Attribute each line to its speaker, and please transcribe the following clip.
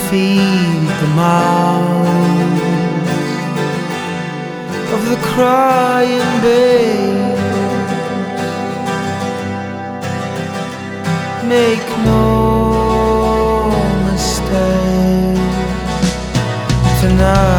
Speaker 1: feed the mouth of the crying babe. Make no mistake, tonight